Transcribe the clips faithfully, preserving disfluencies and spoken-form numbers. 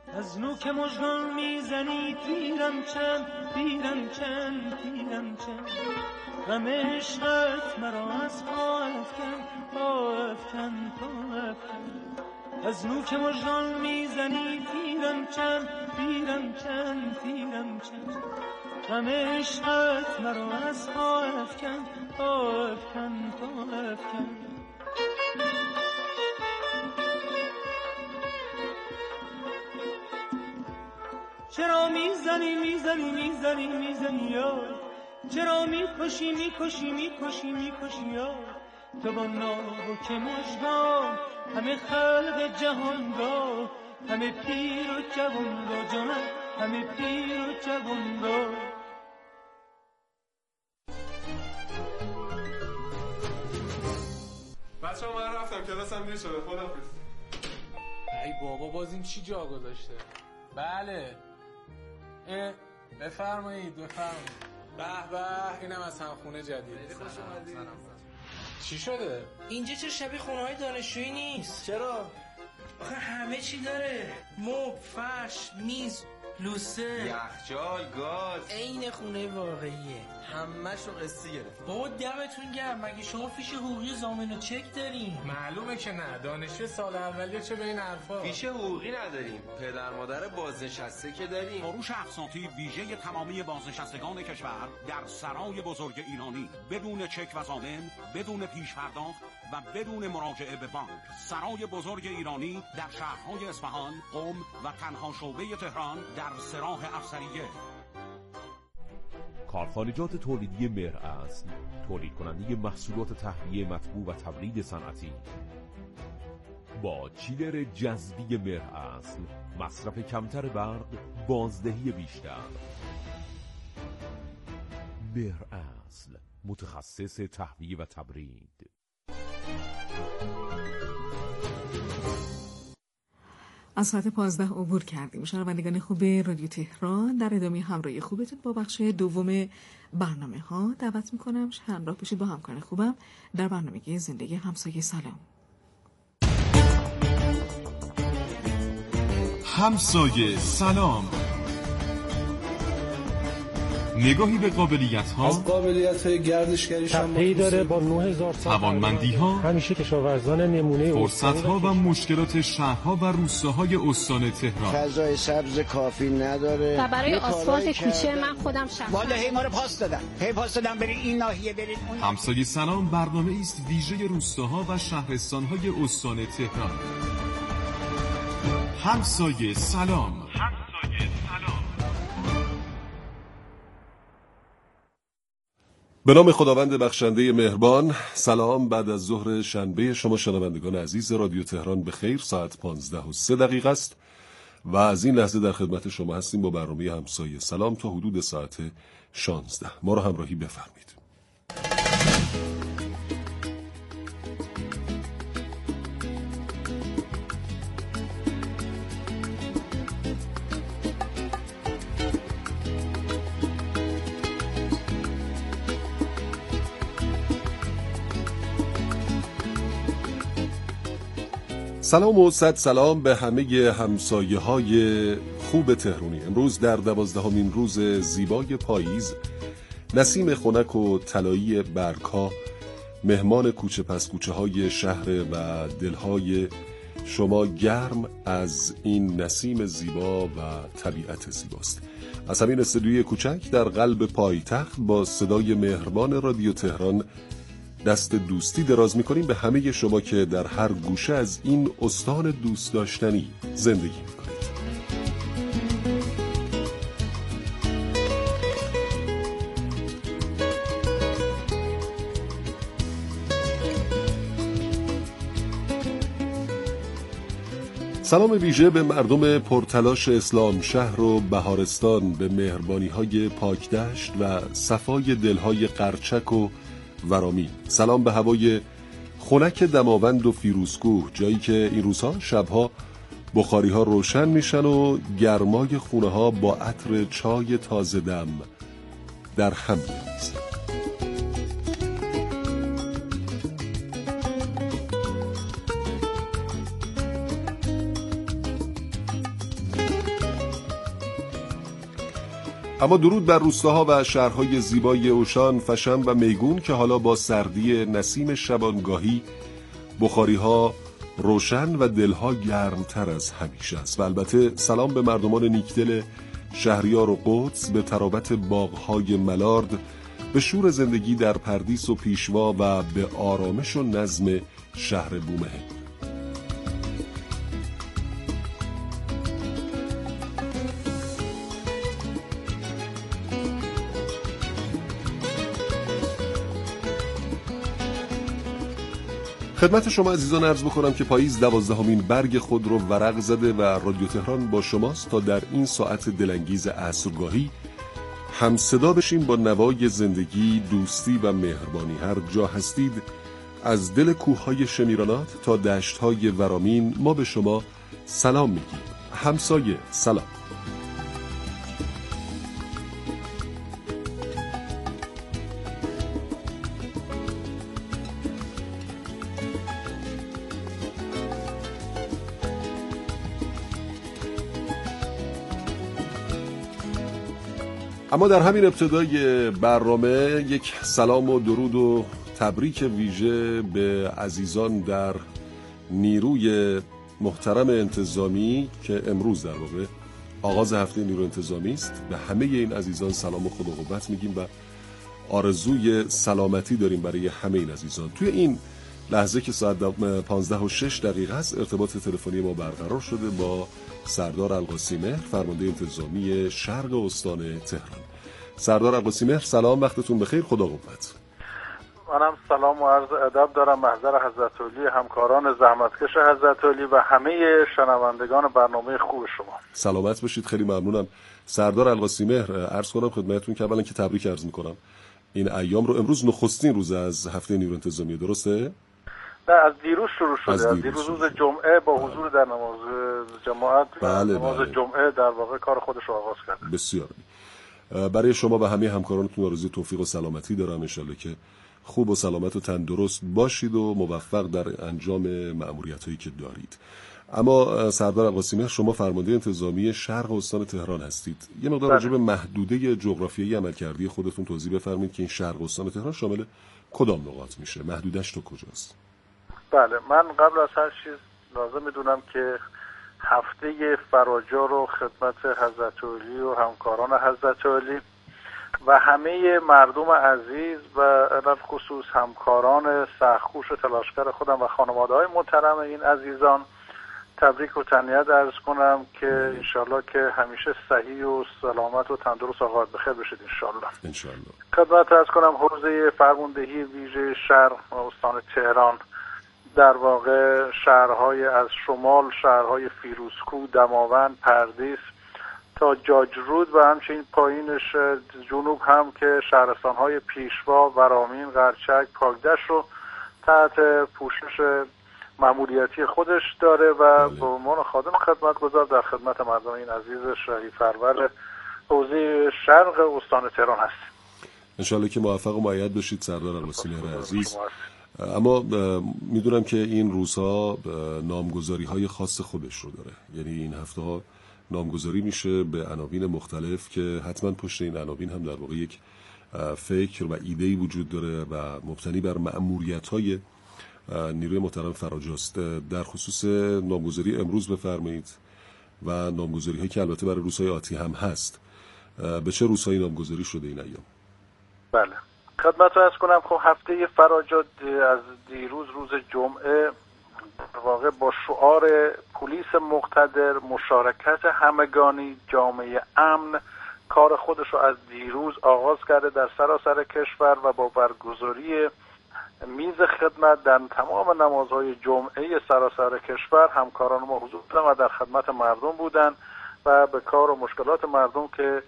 از نوک مژگان میزنی تیرم چند تیرم چند تیرم چند غم عشقت مرا از پا افکن پا افکن پا افکن از نوک مژگان میزنی تیرم چند تیرم چند تیرم چند غم عشقت مرا از پا افکن پا افکن پا افکن چرا میزنی میزنی میزنی میزنی یار چرا میکشی میکشی میکشی میکشی یار تو با ناوک مژگان همه خلق جهان را همه پیر و جوان را جانم همه پیر و جوان را. بچه ها من رفتم کلاسم دیر شده خداحافظ. ای بابا باز این چی جا گذاشته؟ بله اه بفرمایید بفرمایید. به به اینم از همخونه جدید. خوش اومدید. چی شده؟ اینجا چه شبیه خونه‌های دانشجویی نیست. چرا؟ آخه همه چی داره. مبل، فرش، میز، لوسه، یخچال، گاز. عین خونه واقعیه. همه‌شو قسطی گرفت. بابا دمتون گرم. مگه شما فیش حقوقی ضامن و چک دارین؟ معلومه که نه. دانشجو سال اولیه چه به این حرفا. فیش حقوقی نداریم. پدر مادر بازنشسته که داریم. فروش اقساطی ویژه تمامی بازنشستگان کشور در سرای بزرگ ایرانی بدون چک و ضامن، بدون پیش پرداخت و بدون مراجعه به بانک. سرای بزرگ ایرانی در شهرهای اصفهان، قم و تنها شعبه تهران در سراح افسریه. کارخانجات تولیدی مهر اصل، تولید کننده محصولات تهویه مطبوع و تبرید صنعتی. با چیلر جذبی مهر اصل، مصرف کمتر برق، بازدهی بیشتر. مهر اصل، متخصص تهویه و تبرید. از ساعت پانزده عبور کردیم. شنوندگان خوب رادیو تهران، در ادامه همراهی خوبتون با بخش دوم برنامه ها دعوت میکنم همراه بشید با همکار خوبم در برنامه زندگی همسایه. سلام. همسایه سلام. نگاهی به قابلیت ها، از قابلیت های گردشگریش هم تپه‌ای داره با نه هزار توانمندی ها، همیشه کشاورزان نمونه، فرصت ها و مشکلات شهرها و روستاهای استان تهران. فضای سبز کافی نداره و برای آسفالت کوچه من خودم شخصا والا هی ما رو پاس دادن هی پاس دادن برین این ناحیه برین اون. همسایه سلام برنامه است ویژه روستاها و شهرستانهای استان تهران. همسایه سلام. همسایه سلام. به نام خداوند بخشنده مهربان. سلام بعد از ظهر شنبه شما شنوندگان عزیز رادیو تهران به خیر. ساعت پانزده و سه دقیقه است و از این لحظه در خدمت شما هستیم با برنامه همسایه سلام تا حدود ساعت شانزده. ما رو همراهی بفرمایید. سلام و صد سلام به همه همسایه های خوب تهرانی. امروز در دوازدهمین روز زیبای پاییز، نسیم خنک و طلایی برگ‌ها مهمان کوچه پس کوچه های شهر و دلهای شما گرم از این نسیم زیبا و طبیعت زیباست. از همین استودیوی کوچک در قلب پایتخت با صدای مهربان رادیو تهران دست دوستی دراز می‌کنیم به همه شما که در هر گوشه از این استان دوست داشتنی زندگی می‌کنید. سلام ویژه به مردم پرتلاش اسلام شهر و بهارستان، به مهربانی‌های پاکدشت و صفای دل‌های قرچک و ورامین. سلام به هوای خنک دماوند و فیروزکوه، جایی که این روزها شبها بخاری ها روشن میشن و گرمای خونه ها با عطر چای تازه دم در هم میریزن. اما درود بر روستاها و شهرهای زیبای اوشان، فشن و میگون که حالا با سردی نسیم شبانگاهی بخاریها روشن و دلها گرمتر از همیشه است. و البته سلام به مردمان نیکدل شهریار و قدس، به ترابت باغهای ملارد، به شور زندگی در پردیس و پیشوا و به آرامش و نظم شهر بومهن. خدمت شما عزیزان عرض بکنم که پاییز دوازدهمین برگ خود رو ورق زده و رادیو تهران با شماست تا در این ساعت دلانگیز عصرگاهی هم صدا بشیم با نوای زندگی، دوستی و مهربانی. هر جا هستید، از دل کوههای شمیرانات تا دشتهای ورامین، ما به شما سلام میگیم. همسایه سلام. اما در همین ابتدای برنامه یک سلام و درود و تبریک ویژه به عزیزان در نیروی محترم انتظامی که امروز در واقع آغاز هفته نیرو انتظامی است. به همه این عزیزان سلام و خدا قوت میگیم و آرزوی سلامتی داریم برای همه این عزیزان. توی این لحظه که ساعت پانزده و شش دقیقه است، ارتباط تلفنی ما برقرار شده با سردار القاسی مهر، فرمانده انتظامی شرق استان تهران. سردار القاسی مهر سلام، وقتتون بخیر، خدا قوت. منم سلام و عرض ادب دارم محضر حضرت علی، همکاران زحمتکش حضرت علی و همه شنوندگان برنامه خوب شما. سلامت باشید، خیلی ممنونم. سردار القاسی مهر، عرض کنم خدمتتون که اولا که تبریک عرض میکنم این ایام رو. امروز نخستین روز از هفته نیرو انتظامی، درسته؟ نه، از دیروز شروع شده. از دیروز, دیروز روز جمعه با حضور در نماز جماعت، بله نماز بله. جمعه در واقع کار خودش رو آغاز کرده. بسیار. برای شما و همه همکارانتون آرزوی توفیق و سلامتی دارم، انشالله که خوب و سلامت و تندرست باشید و موفق در انجام مأموریت‌هایی که دارید. اما سردار القاسی مهر، شما فرمانده انتظامی شرق استان تهران هستید. یه مقدار راجع به محدوده جغرافیایی عملکردی خودتون توضیح بفرمایید که این شرق استان تهران شامل کدام نقاط میشه؟ محدودش تو کجاست؟ بله، من قبل از هر چیز لازم میدونم که هفته فراجا رو خدمت حضرت علی و همکاران حضرت علی و همه مردم عزیز و علل خصوص همکاران سخت‌کوش و تلاشگر خودم و خانواده‌های محترم این عزیزان تبریک و تهنیت عرض کنم که انشالله که همیشه صحیح و سلامت و تندرست و آقاد بخیر بشید انشالله. انشالله. خدمت عرض کنم حوزه فرماندهی ویژه شهر استان تهران در واقع شهرهای از شمال، شهرهای فیروزکوه، دماوند، پردیس تا جاجرود و همچنین پایینش جنوب هم که شهرستانهای پیشوا، ورامین، قرچک، پاکدشت رو تحت پوشش مأموریتی خودش داره و به عنوان خادم خدمتگزار در خدمت مردم این عزیز شهری فرور حوزه شرق استان تهران هست. انشالله که موفق و مؤید بشید سردار القاسی مهر عزیز. اما میدونم که این روزها نامگذاری های خاص خودش رو داره، یعنی این هفته ها نامگذاری میشه به عناوین مختلف که حتما پشت این عناوین هم در واقع یک فکر و ایده‌ای وجود داره و مبتنی بر مأموریت‌های نیروی محترم فراجاست. در خصوص نامگذاری امروز بفرمایید و نامگذاری هایی که البته برای روزهای آتی هم هست. به چه روزهایی نامگذاری شده این ایام؟ بله، خدمت رو ارز کنم خب هفته فراجات از دیروز روز جمعه واقع با شعار پلیس مقتدر، مشارکت همگانی، جامعه امن کار خودش رو از دیروز آغاز کرده در سراسر کشور و با برگزاری میز خدمت در تمام نمازهای جمعه سراسر کشور همکاران ما حضور داشتن و در خدمت مردم بودن و به کار و مشکلات مردم که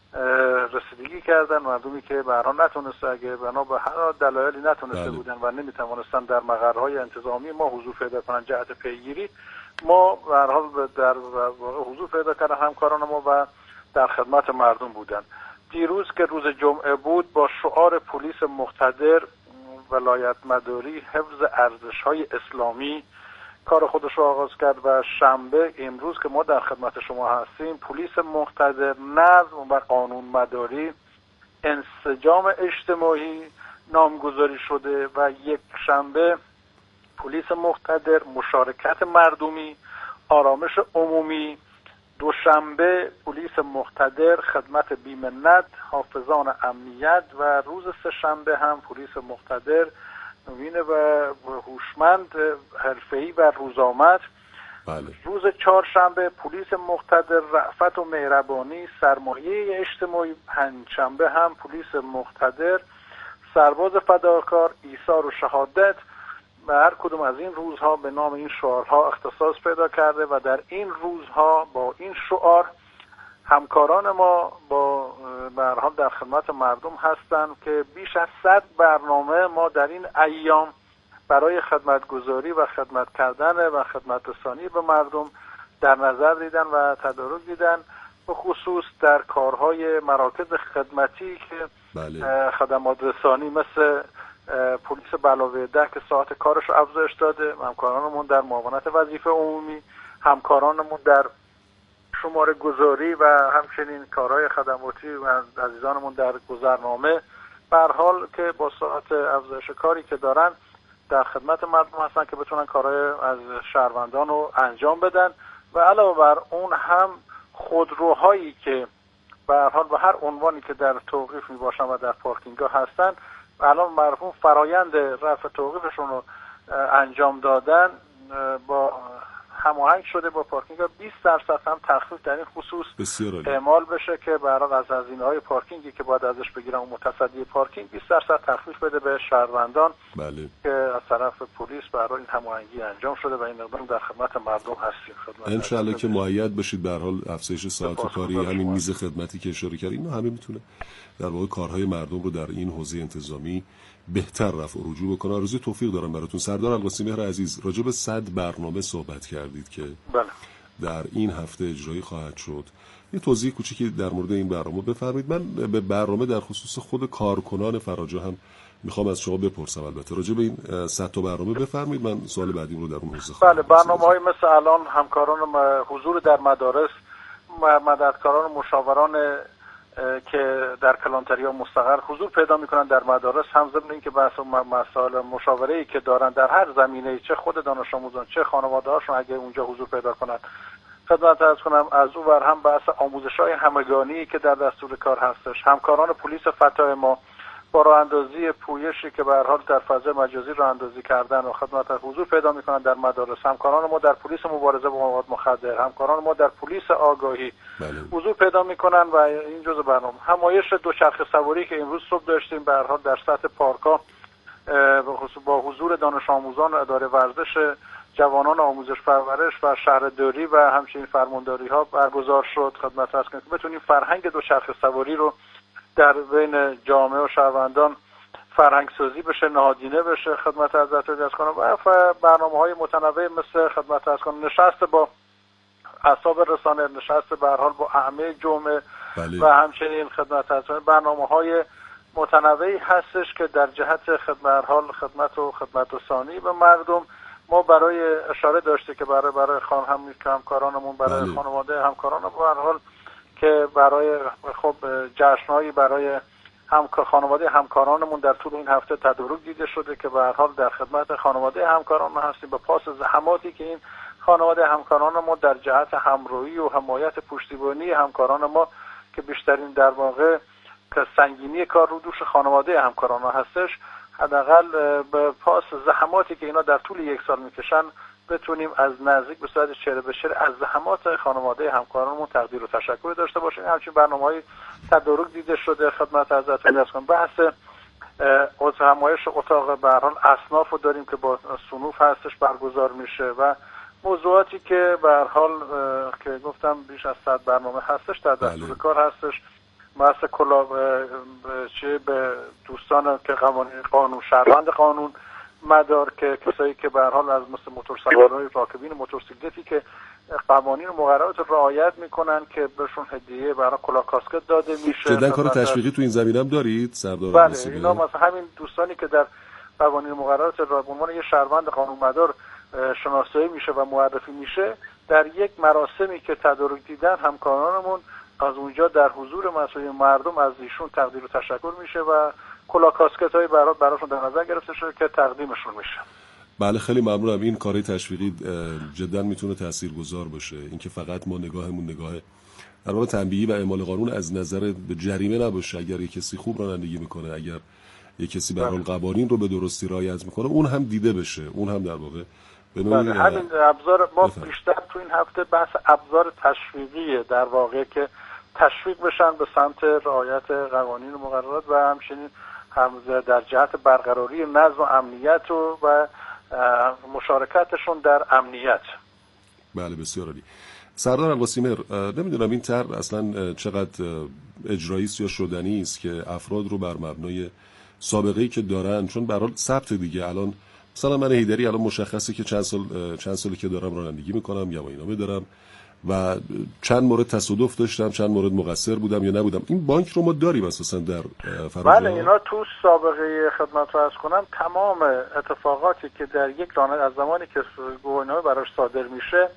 رسیدگی کردن. مردمی که به هر حال نتونسته، اگه بنا به هر دلایلی نتونسته بودن و نمیتوانستن در مقرهای انتظامی ما حضور پیدا کنن جهت پیگیری، ما به هر حال در حضور پیدا کردن همکاران ما و در خدمت مردم بودن. دیروز که روز جمعه بود با شعار پلیس مقتدر، ولایت مداری، حفظ ارزش‌های اسلامی کار خودش رو آغاز کرد و شنبه امروز که ما در خدمت شما هستیم پلیس مقتدر نظم و قانون مداری انسجام اجتماعی نامگذاری شده و یک شنبه پلیس مقتدر مشارکت مردمی آرامش عمومی، دوشنبه پلیس مقتدر خدمت بی‌منت حافظان امنیت و روز سه‌شنبه هم پلیس مقتدر نوین و هوشمند حرفه‌ای و روزآمد. بله. روز چهارشنبه پلیس مقتدر رأفت و مهربانی سرمایه اجتماعی. پنجشنبه هم پلیس مقتدر سرباز فداکار ایثار و شهادت. و هر کدوم از این روزها به نام این شعارها اختصاص پیدا کرده و در این روزها با این شعار همکاران ما با به هر حال در خدمت مردم هستند که بیش از صد برنامه ما در این ایام برای خدمتگزاری و خدمت کردن و خدمت رسانی به مردم در نظر دیدن و تدارک دیدن، به خصوص در کارهای مراکز خدمتی که بله. خدمات رسانی مثل پلیس بلاوه ده که ساعت کارش رو افزایش داده، همکارانمون در معاونت وظیفه عمومی، همکارانمون در شماره گذاری و همچنین کارهای خدماتی و عزیزانمون در گذرنامه، به هر حال که با ساعت افزایش کاری که دارن در خدمت مردم هستن که بتونن کارهای از شهروندان رو انجام بدن و علاوه بر اون هم خودروهایی که به هر حال به هر عنوانی که در توقیف می باشن و در پارکینگ‌ها هستن الان مرحوم فرایند رفع توقیفشون رو انجام دادن با هماهنگ شده با پارکینگ بیست درصد هم تخفیف در این خصوص اعمال بشه که به هر حال از هزینه‌های پارکینگی که باید ازش بگیرن اون متصدی پارکینگ بیست درصد تخفیف بده به شهروندان. بله. که از طرف پلیس به هر حال این هماهنگی انجام شده و این اقدام در خدمت مردم هستیم. خدمت ان شاء الله که مؤید بشید به هر حال افزایش ساعت کاری همین میز خدمتی که اشاره کردیم اینا همه میتونه در واقع کارهای مردم رو در این حوزه انتظامی بهتر رفع و رجوع بکنه. آرزوی توفیق دارم براتون. سردار القاسی مهر عزیز، راجع به صد برنامه صحبت کردید که بله. در این هفته اجرایی خواهد شد. یه توضیح کوچیکی در مورد این برنامه بفرمایید. من به برنامه در خصوص خود کارکنان فراجا هم میخوام از شما بپرسم. البته راجع به این صد تا برنامه بفرمایید، من سوال بعدیم رو در اون حوزه خواهم. بله، برنامه‌های مثل الان همکاران حضور در مدارس، مددکاران مشاوران که در کلانتریا مستقر حضور پیدا میکنن در مدارس، هم ضمن اینکه بحث مسائل مشاوره‌ای که دارن در هر زمینه، چه خود دانش آموزان چه خانواده‌هاشون اگه اونجا حضور پیدا کنن خدمت عرض کنم. از اون ور هم بحث آموزش‌های همگانی که در دستور کار هستش. همکاران پلیس فتح ما با راه اندازی پویشی که به هر حال در فضای مجازی راه اندازی کردن و خدمت حضور پیدا میکنن در مدارس. همکاران ما در پلیس مبارزه با مواد مخدر، همکاران ما در پلیس آگاهی بله. حضور پیدا میکنن و این جزء برنامه. همایش دوچرخه سواری که امروز صبح داشتیم به هر حال در سطح پارک‌ها با حضور دانش آموزان اداره ورزش، جوانان آموزش پرورش و شهرداری و همچنین فرمانداری ها برگزار شد. خدمت عرض کنم که بتونیم فرهنگ دوچرخه سواری رو در بین جامعه و شهروندان فرهنگ سازی بشه، نهادینه بشه. خدمت عرض کنم و برنامه‌های متنوع مثل خدمت عرض کنم نشست با اصحاب رسانه، نشست به هر حال با اعمه جمعه بله. و همچنین خدمت عرض کنم برنامه‌های متنوعی هستش که در جهت خدمت حال خدمت و خدمت رسانی به مردم ما برای اشاره داشته که برای برای خان هم همکارانمون برای بله. خانواده همکاران به هر حال که برای خب جشن‌هایی برای هم خانواده همکارانمون در طول این هفته تدارک دیده شده که به هر حال در خدمت خانواده همکاران ما هستیم به پاس زحماتی که این خانواده همکاران ما در جهت همراهی و حمایت پشتیبانی همکاران ما که بیشترین در واقع که سنگینی کار رو دوش خانواده همکاران ما هستش، حداقل به پاس زحماتی که اینا در طول یک سال میکشن بتونیم از نزدیک به صورت چهره به چهره از زحمات خانواده همکارانمون تقدیر و تشکر داشته باشیم. همچنین برنامه‌های تدارک دیده شده. خدمت حضرتتون عرض کنم بحث همایش اتاق به هر حال اصناف رو داریم که با صنوف هستش برگزار میشه و موضوعاتی که به هر حال که گفتم بیش از صد برنامه هستش در دستور کار هستش. مثلا کلا چه به دوستان که قوانین قانون شهروند قانون مدار که کسایی که به هر حال از مثل موتورسیکل‌های راکبین موتورسیکلتی که قوانین و مقررات رعایت میکنن که بهشون هدیه برای کلا کاسکت داده میشه. جدا کار تشویقی تو این زمینه هم دارید سردار؟ بله، اینا مثلا همین دوستانی که در قوانین و مقررات را به عنوان یه شهروند قانون مدار شناسایی میشه و معرفی میشه، در یک مراسمی که تدارک دیدن همکارانمون از اونجا در حضور مسئولین مردم از ایشون تقدیر و تشکر میشه و کلا کاسکت های برات براشون در نظر گرفته شده که تقدیمشون میشه. بله خیلی ممنونم. این کاری تشویقی جدا میتونه تاثیرگذار باشه، اینکه فقط ما نگاهمون نگاه در واقع تنبیهی و اعمال قانون از نظر به جریمه نباشه. اگر یک کسی خوب رانندگی میکنه، اگر یک کسی به هر حال قوانین رو به درستی رعایت میکنه، اون هم دیده بشه، اون هم در واقع به نوعی بله همین ابزار ما بفرد. بیشتر تو این هفته بحث ابزار تشویقیه در واقع که تشویق بشن به سمت رعایت قوانین و مقررات و همچنین هم در جهت برقراری نظم و امنیت و, و مشارکتشون در امنیت. بله بسیار عالی. سردار القاسمی‌مهر، نمیدونم این طرح اصلا چقدر اجرایی است یا شدنی است که افراد رو بر مبنای سابقه‌ای که دارن، چون به هر حال ثبت دیگه، الان مثلا من هیدری الان مشخصه که چند سال چند سالی که دارم رانندگی میکنم، گواهینامه دارم و چند مورد تصادف داشتم، چند مورد مقصر بودم یا نبودم. این بانک رو ما داریم اساسا در فراجا. بله اینا تو سابقه خدمت رو عرض کنم تمام اتفاقاتی که در یک راننده از زمانی که گواهینامه براش صادر میشه،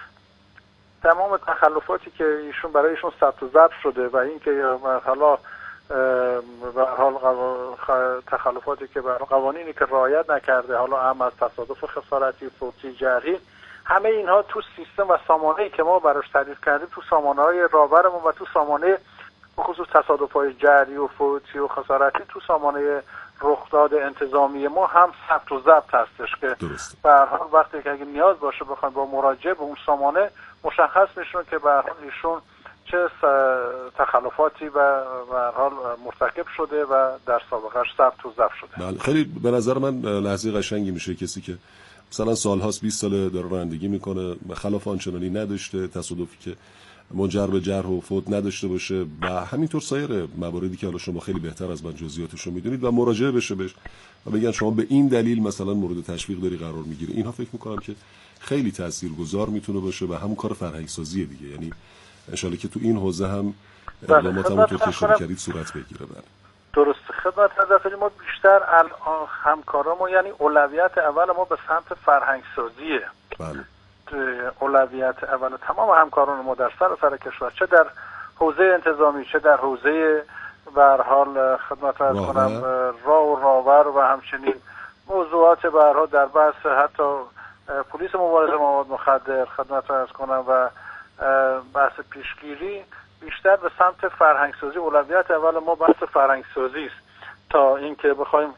تمام تخلفاتی که ایشون برای ایشون ثبت و ضبط شده و اینکه حالا به هر حال تخلفاتی که برای قوانینی که رعایت نکرده، حالا هم از تصادف خسارتی، فوتی، جرحی، همه اینها تو سیستم و سامانه‌ای که ما براش تعریف کردیم، تو سامانه‌های راهبرمون و تو سامانه بخصوص تصادف‌های جرحی و فوتی و خسارتی تو سامانه رخداد انتظامی ما هم ثبت و ضبط هستش که به هر حال وقتی که اگه نیاز باشه بخوایم با مراجعه به اون سامانه مشخص میشون که به هر حال ایشون چه تخلفاتی و به هر حال مرتکب شده و در سابقه‌اش ثبت و ضبط شده. بله خیلی به نظر من لحظه قشنگی میشه کسی که مثلا سالهاست بیست ساله داره رانندگی میکنه، خلاف آنچنانی نداشته، تصادفی که منجر به جرح و فوت نداشته باشه و همینطور سایر مواردی که حالا شما خیلی بهتر از من جزئیاتش رو میدونید و مراجعه بشه بهش و بگن شما به این دلیل مثلا مورد تشویق داری قرار میگیره. اینها فکر میکنم که خیلی تاثیرگذار میتونه باشه و همون کار فرهنگ سازی دیگه، یعنی ان شاءالله که تو این حوزه هم اقدامات همونطور که اشاره کردید صورت بگیره. بله درست. خدمت حضرت ما بیشتر الان همکارامون یعنی اولویت اول ما به سمت فرهنگ سازیه. بله اولویت اول تمام همکاران ما در سراسر کشور، چه در حوزه انتظامی چه در حوزه به هر حال خدمت عرض کنم راه و راهبر و همچنین موضوعات به هر حال در بحث حتی پلیس مبارزه با مواد مخدر خدمت عرض کنم و بحث پیشگیری، بیشتر به سمت فرهنگ سازی. اولویت اول ما بحث فرهنگ سازی است تا اینکه بخوایم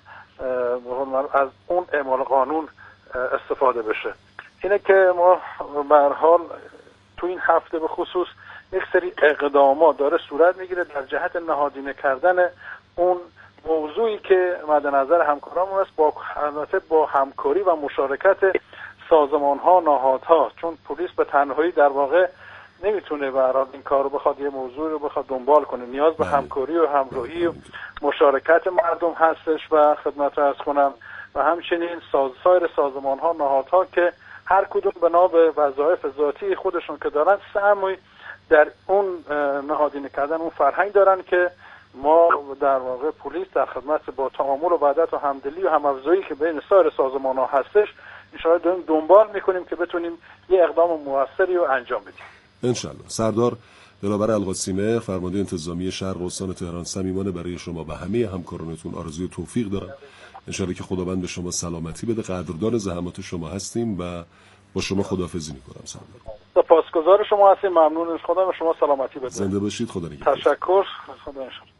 از اون اعمال قانون استفاده بشه. اینه که ما به هر حال تو این هفته به خصوص یک سری اقدامات داره صورت میگیره در جهت نهادینه کردن اون موضوعی که مد نظر همکارامون است، با البته با همکاری و مشارکت سازمان‌ها، نهادها، چون پلیس به تنهایی در واقع نمیتونه به هر حال این کارو بخواد، یه موضوع رو بخواد دنبال کنه، نیاز به همکاری و همراهی و مشارکت مردم هستش و خدمت عرض کنم و همچنین ساز سایر سازمان‌ها، نهادها که هر کدوم بنا به وظایف ذاتی خودشون که دارن سهمی در اون نهادینه کردن اون فرهنگ دارن که ما در واقع پلیس در خدمت با تعامل و وحدت و همدلی و هم‌افزایی که بین سایر سازمان‌ها هستش ان شاءالله داریم دنبال می‌کنیم که بتونیم یه اقدام موثری رو انجام بدیم ان شاءالله. سردار دلاور القاسمی‌مهر، فرمانده انتظامی شرق استان تهران، صمیمانه برای شما و همه همکارانتون آرزوی توفیق دارم. ان شاءالله که خداوند به شما سلامتی بده. قدردان زحمات شما هستیم و با شما خداحافظی می‌کنم سردار. سپاسگزار شما هستیم، ممنون. خدا به شما سلامتی بده. زنده باشید. خدا نگهدار. تشکر. خدا نگهدار.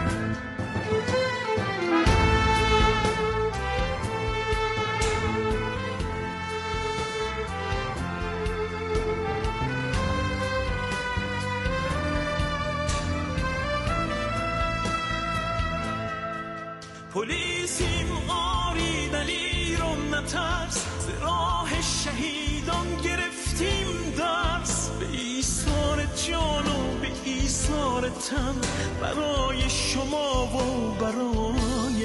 پلیسیم آری دلیر و نترس، ز راه شهیدان گرفتیم درس، به ایثار جان و به ایثار تن، برای شما و برای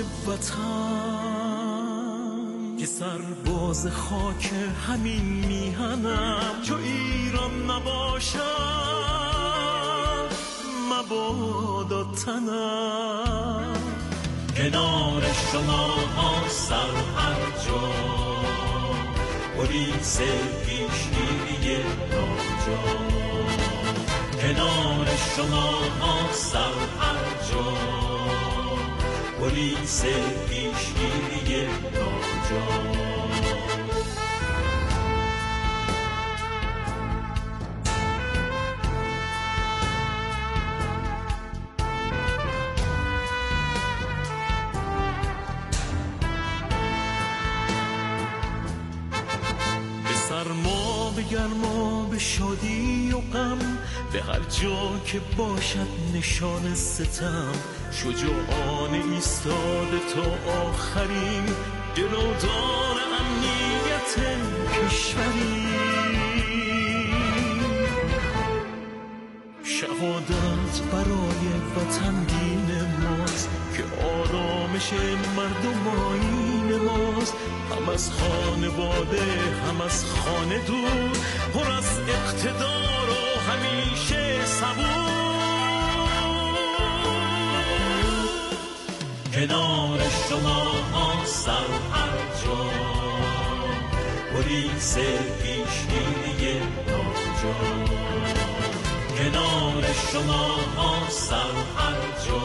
وطن. که سرباز خاک همین میهنم، چو ایران نباشد مبادا تنم. کنار شما سر هر جا پلیس پیشگیری ناجا کنار شما سر هر جا پلیس پیشگیری ناجا سرما به گرما به شادی و غم به هر جا که باشد نشان ستم شجاعانه ایستاده تا آخرین گلودار امنیت کشوری شهادت برای وطن دین ماست که آرامش مردم آیین ماست هم از خانواده هم از خانه دور پر از اقتدار و همیشه صبور کنار شما سر هر جا پلیس پیشگیری ناجا کنار شما سر هر جا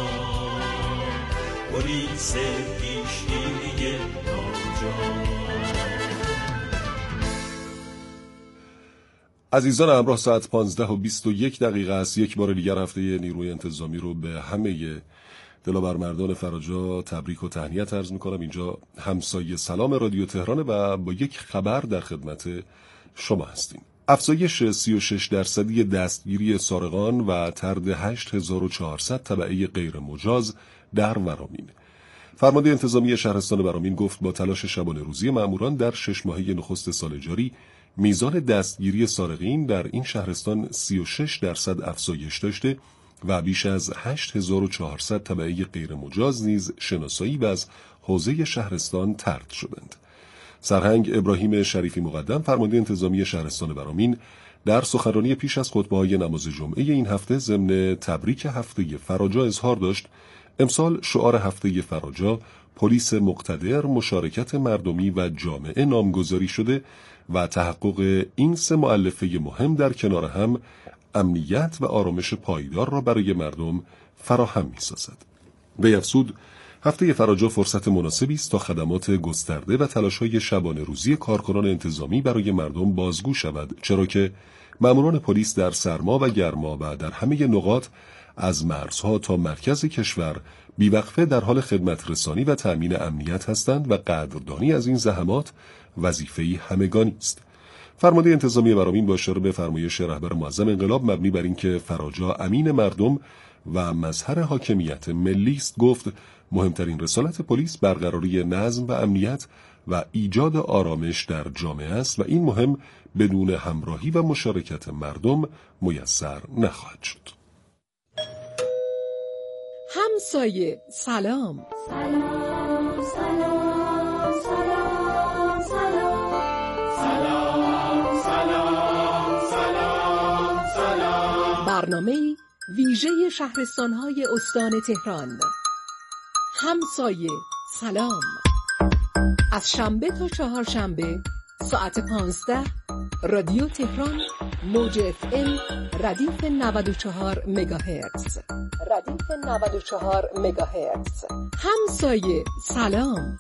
پلیس پیشگیری ناجا عزیزان همراه ساعت پانزده و بیست و یک دقیقه است. یک بار دیگر هفته نیروی انتظامی رو به همه دلاورمردان فراجا تبریک و تهنیت عرض میکنم. اینجا همسایه سلام رادیو تهران و با یک خبر در خدمت شما هستیم. افزایش سی و شش درصدی دستگیری سارقان و طرد هشت هزار و چهارصد تبعه غیر مجاز در ورامین. فرمانده انتظامی شهرستان ورامین گفت با تلاش شبانه روزی ماموران در شش ماهه نخست سال جاری میزان دستگیری سارقین در این شهرستان سی و شش درصد افزایش داشته و بیش از هشت هزار و چهارصد تبعه غیر مجاز نیز شناسایی و از حوزه شهرستان طرد شدند. سرهنگ ابراهیم شریفی مقدم فرمانده انتظامی شهرستان ورامین در سخنرانی پیش از خطبه‌های نماز جمعه این هفته ضمن تبریک هفته فراجا اظهار داشت امسال شعار هفته فراجا پلیس مقتدر، مشارکت مردمی و جامعه نامگذاری شده و تحقق این سه مؤلفه مهم در کنار هم امنیت و آرامش پایدار را برای مردم فراهم می‌سازد. وی افزود هفته فراجا فرصت مناسبی است تا خدمات گسترده و تلاش‌های شبانه روزی کارکنان انتظامی برای مردم بازگو شود، چرا که ماموران پلیس در سرما و گرما و در همه نقاط از مرزها تا مرکز کشور بیوقفه در حال خدمت رسانی و تأمین امنیت هستند و قدردانی از این زحمات وظیفه‌ای همگانی است. فرمانده انتظامی ورامین با اشاره به فرمایش رهبر معظم انقلاب مبنی بر اینکه فراجا امین مردم و مظهر حاکمیت ملی است گفت مهمترین رسالت پلیس برقراری نظم و امنیت و ایجاد آرامش در جامعه است و این مهم بدون همراهی و مشارکت مردم میسر نخواهد شد. همسایه سلام سلام سلام سلام سلام سلام سلام سلام برنامه ویژه شهرستان‌های استان تهران. همسایه سلام از شنبه تا چهارشنبه ساعت پانزده رادیو تهران موج اف ام ردیف نود و چهار مگاهرتز ردیف نود و چهار مگاهرتز. همسایه سلام.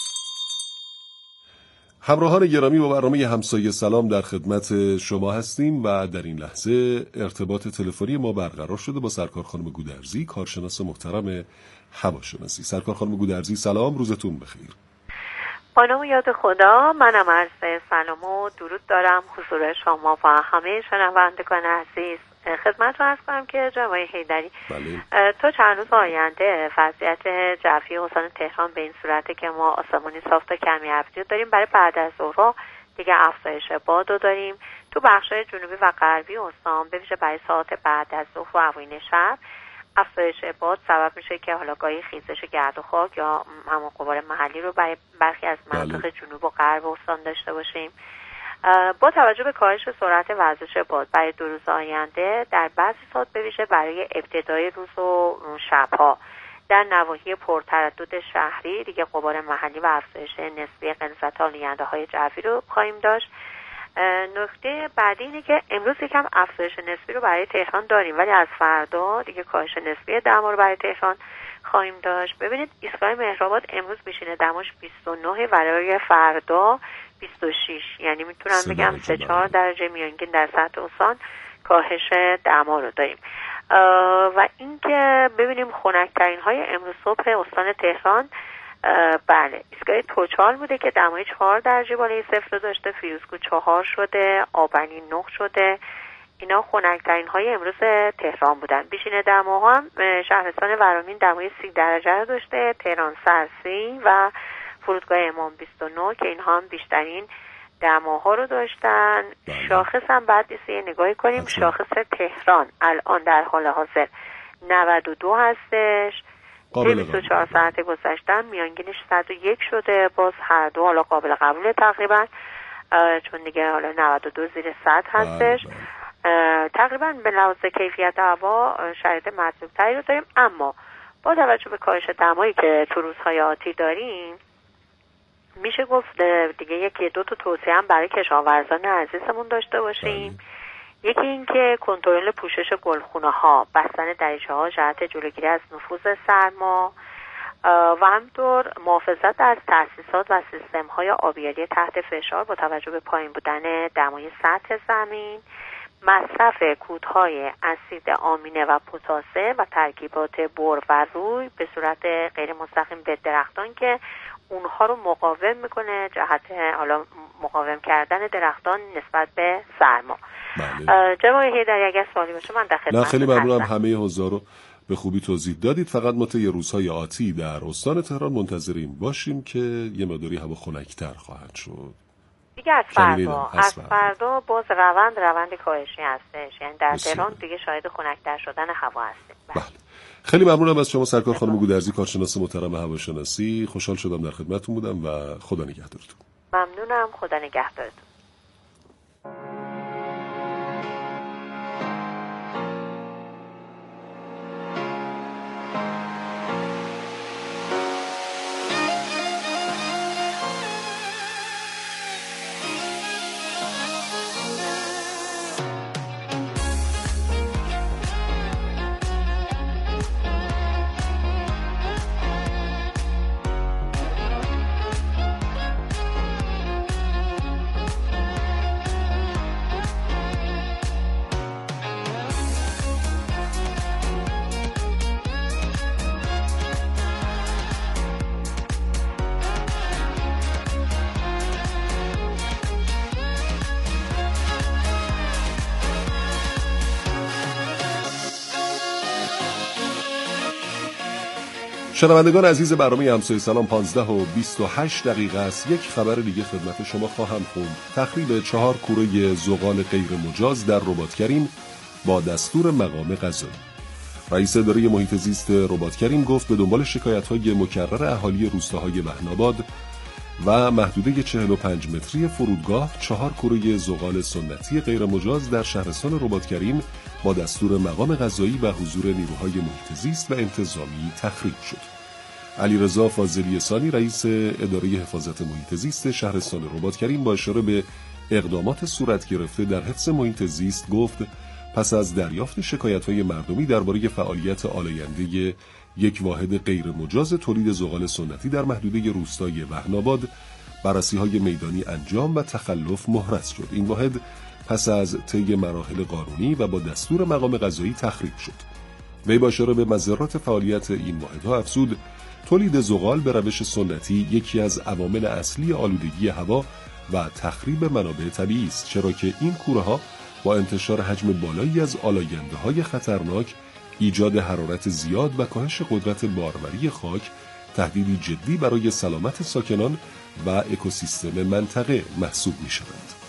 همراهان گرامی با برنامه همسایه سلام در خدمت شما هستیم و در این لحظه ارتباط تلفنی ما برقرار شده با سرکار خانم گودرزی، کارشناس محترم هواشناسی. سرکار خانم گودرزی سلام، روزتون بخیر. با نام یاد خدا، منم عرض سلام و درود دارم حضور شما و همه شنوندگان عزیز. خدمت رو عرض کنم که جناب حیدری بله. تا چند روز آینده وضعیت جوی استان تهران به این صورته که ما آسمانی صاف تا کمی ابری داریم. برای بعد از ظهر دیگه افزایش باد رو داریم تو بخش‌های جنوبی و غربی استان، به ویژه برای ساعات بعد از ظهر و اوایل شب. افزایش باد سبب میشه که حالا گاهی خیزش گرد و خاک یا همون غبار محلی رو برای برخی از مناطق بله. جنوب و غرب استان داشته باشیم. با توجه به کاهش سرعت وزش باد برای دو روز آینده در بعضی ساعات به ویژه برای ابتدای روز و شبها در نواحی پرتردد شهری دیگه غبار محلی و افزایش نسبی غلظت آلوده های جوی رو خواهیم داشت. نکته بعدی اینه که امروز یکم افزایش نسبی رو برای تهران داریم، ولی از فردا دیگه کاهش نسبی دما رو برای تهران خواهیم داشت. ببینید ایستگاه مهرآباد امروز میشینه دماش بیست و نه، برای فردا بیست و شش، یعنی میتونم بگم سه چهار درجه میانگین در سطح استان کاهش دما رو داریم. و اینکه ببینیم خنک‌ترین های امروز صبح استان تهران، بله ایستگاه توچال بوده که دمای چهار درجه بالای صفر رو داشته، فیروزکوه چهار شده، آبنی نه شده. اینا خنک‌ترین های امروز تهران بودن. بیشین دماها هم شهرستان ورامین دمای سی درجه رو داشته، تهران سرسی و فرودگاه امام بیست و نه که اینها هم بیشترین دماها رو داشتن. بله. شاخص هم بعد یه نگاهی کنیم. بچه. شاخص تهران الان در حال حاضر نود و دو هستش. بیست و چهار ساعت گذشته میانگینش صد و یک شده. باز هر دو حالا قابل قبوله تقریبا، چون دیگه حالا نود و دو زیر صد هستش. بله بله. تقریبا به لحاظ کیفیت هوا شرایط مطلوب تری رو داریم، اما با توجه به کاهش دمایی که تو روزهای آتی داریم میشه گفت دیگه یکی دو تا توصیه هم برای کشاورزان عزیزمون داشته باشیم. یکی این که کنترل پوشش گلخونه ها، بستن دریچه ها جهت جلوگیری از نفوذ سرما و همطور محافظت از تأسیسات و سیستم های آبیاری تحت فشار با توجه به پایین بودن دمای سطح زمین، مصرف کودهای اسید آمینه و پتاسه و ترکیبات بر و روی به صورت غیر مستقیم به درختان که اونها رو مقاوم میکنه جهت حالا مقاوم کردن درختان نسبت به سرما. بله. جناب حیدری اگر سوالی باشه من در خدمتتون هستم. خیلی ممنونم، همه حوزه رو به خوبی توضیح دادید. فقط ما طی روزهای آتی در استان تهران منتظریم باشیم که یه مقداری هوا خنک‌تر خواهد شد. دیگه از فردا از فردا باز روند روند کاهشی هستش، یعنی در تهران دیگه شاهد خنک‌تر شدن هوا هستیم. بله. خیلی ممنونم از شما سرکار خانم گودرزی، کارشناس محترم هواشناسی. خوشحال شدم در خدمتتون بودم و خدا نگهدارتون. ممنونم، خدا نگهدارتون. شنوندگان عزیز برنامه همسایه سلام پانزده و بیست و هشت دقیقه است. یک خبر دیگه خدمت شما خواهم خوند. تخریب چهار کوره زغال غیر مجاز در رباط‌کریم با دستور مقام قضایی. رئیس اداره محیط زیست رباط‌کریم گفت به دنبال شکایت‌های مکرر اهالی روستاهای بهناباد و محدوده چهل و پنج متری فرودگاه چهار کوره زغال سنتی غیر مجاز در شهرستان رباط‌کریم با دستور مقام قضایی و حضور نیروهای محیط زیست و انتظامی تخریب شد. علیرضا فاضلی ثانی رئیس اداره حفاظت محیط زیست شهرستان رباط‌کریم با اشاره به اقدامات صورت گرفته در حفظ محیط زیست گفت پس از دریافت شکایت‌های مردمی درباره فعالیت آلاینده یک واحد غیر مجاز تولید زغال سنتی در محدوده روستای بهناباد بررسی‌های میدانی انجام و تخلف محرز شد. این واحد پس از طی مراحل قانونی و با دستور مقام قضایی تخریب شد. وی با اشاره به مضرات فعالیت این واحدها افزود تولید زغال به روش سنتی یکی از عوامل اصلی آلودگی هوا و تخریب منابع طبیعی است، چرا که این کوره‌ها با انتشار حجم بالایی از آلاینده‌های خطرناک، ایجاد حرارت زیاد و کاهش قدرت باروری خاک تهدیدی جدی برای سلامت ساکنان و اکوسیستم منطقه محسوب می‌شوند.